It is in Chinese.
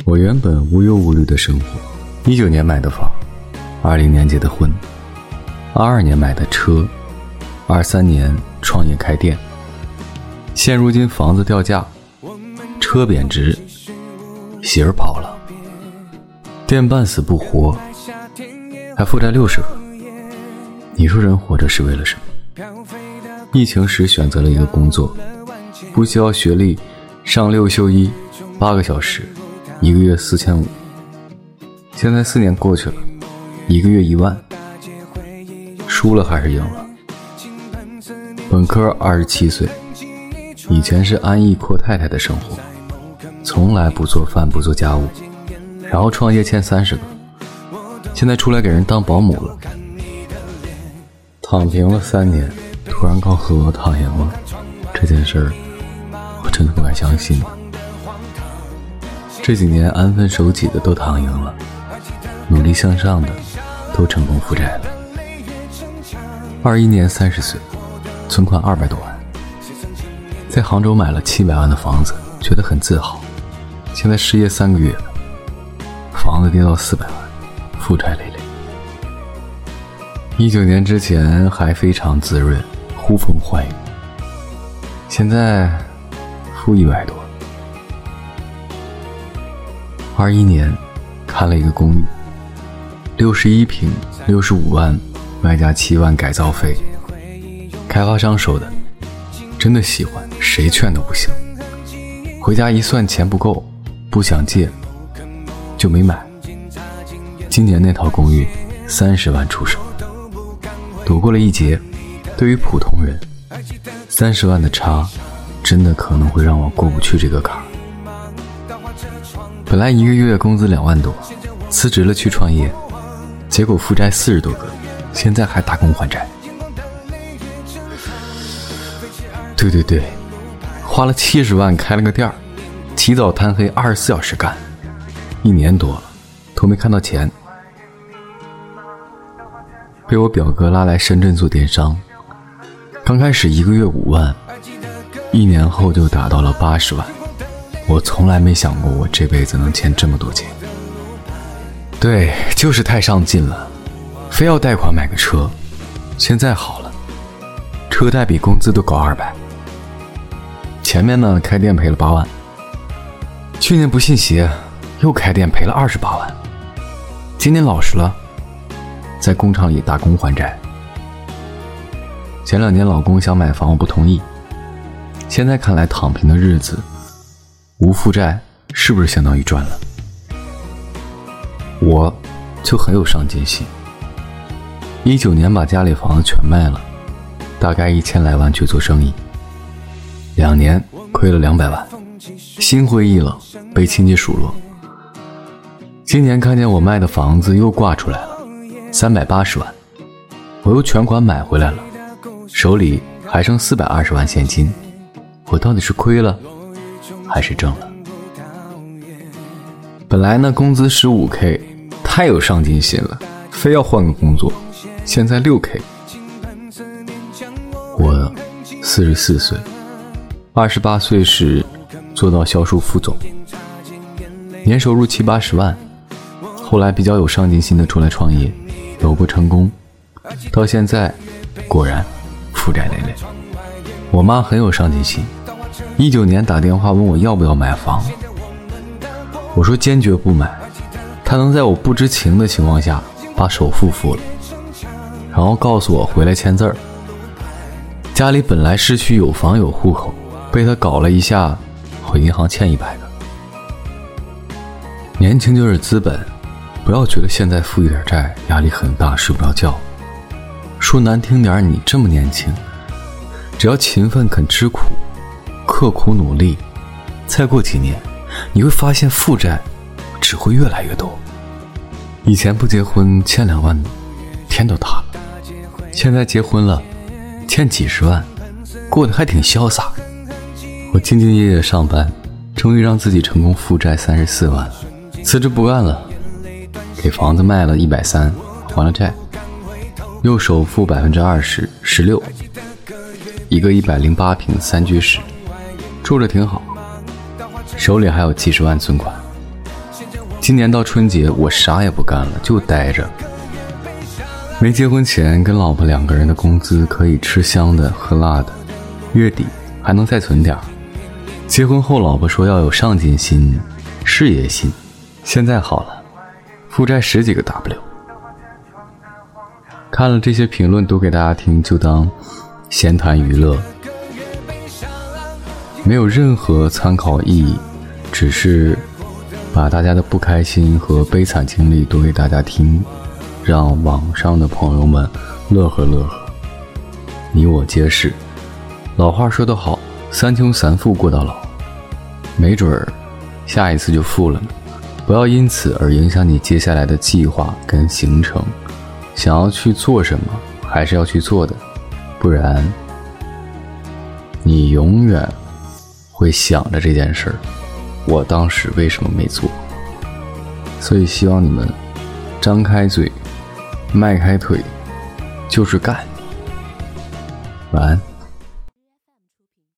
我原本无忧无虑的生活，19年买的房，20年结的婚，22年买的车，23年创业开店。现如今房子掉价，车贬值，媳妇跑了，店半死不活，还负债60个。你说人活着是为了什么？疫情时选择了一个工作，不需要学历，上6休1，8个小时，1个月4500。现在4年过去了，1个月1万，输了还是赢了？本科27岁，以前是安逸阔太太的生活，从来不做饭不做家务，然后创业欠30个，现在出来给人当保姆了。躺平了3年，突然告诉我躺赢了，这件事儿我真的不敢相信。这几年安分守己的都躺赢了，努力向上的都成功负债了。21年30岁，存款200多万，在杭州买了700万的房子，觉得很自豪。现在失业3个月了，房子跌到400万，负债累累。19年之前还非常滋润，呼风唤雨，现在负100多。21年看了一个公寓，61平，65万，外加7万改造费，开发商收的，真的喜欢，谁劝都不行。回家一算钱不够，不想借，就没买。今年那套公寓30万出手，躲过了一劫。对于普通人，30万的差，真的可能会让我过不去这个坎儿。本来1个月工资2万多，辞职了去创业，结果负债40多个，现在还打工还债。对，花了70万开了个店儿，起早贪黑24小时干，1年多了都没看到钱。被我表哥拉来深圳做电商，刚开始1个月5万，1年后就达到了80万。我从来没想过我这辈子能欠这么多钱。对，就是太上进了，非要贷款买个车。现在好了，车贷比工资都高200。前面呢，开店赔了8万，去年不信邪，又开店赔了28万。今年老实了，在工厂里打工还债。前2年老公想买房，我不同意。现在看来，躺平的日子无负债是不是相当于赚了？我就很有上进心。19年把家里房子全卖了，大概1000来万去做生意，2年亏了200万，心灰意冷，被亲戚数落。今年看见我卖的房子又挂出来了，380万，我又全款买回来了，手里还剩420万现金。我到底是亏了还是挣了？本来呢，工资15K， 太有上进心了，非要换个工作。现在6K。我44岁，28岁时做到销售副总，年收入70-80万。后来比较有上进心的出来创业，有过成功，到现在果然负债累累。我妈很有上进心，19年打电话问我要不要买房，我说坚决不买。她能在我不知情的情况下把首付付了，然后告诉我回来签字儿。家里本来市区有房有户口，被她搞了一下，我银行欠100个。年轻就是资本，不要觉得现在负一点债压力很大，睡不着觉。说难听点，你这么年轻，只要勤奋肯吃苦，刻苦努力，再过几年你会发现负债只会越来越多。以前不结婚欠2万天都塌了，现在结婚了欠几十万，过得还挺潇洒。我兢兢业业上班，终于让自己成功负债34万了，辞职不干了，给房子卖了130，还了债，又首付20%， 16，一个108平3居室，住着挺好，手里还有70万存款。 今年到春节我啥也不干了，就待着。没结婚前跟老婆2个人的工资可以吃香的喝辣的，月底还能再存点。结婚后老婆说要有上进心、事业心，现在好了，负债10几个 W。 看了这些评论读给大家听，就当闲谈娱乐，没有任何参考意义，只是把大家的不开心和悲惨经历读给大家听，让网上的朋友们乐呵乐呵。你我皆是，老话说得好，3穷3富过到老，没准儿下一次就富了呢。不要因此而影响你接下来的计划跟行程，想要去做什么还是要去做的，不然你永远会想着这件事儿，我当时为什么没做。所以希望你们张开嘴迈开腿就是干。晚安。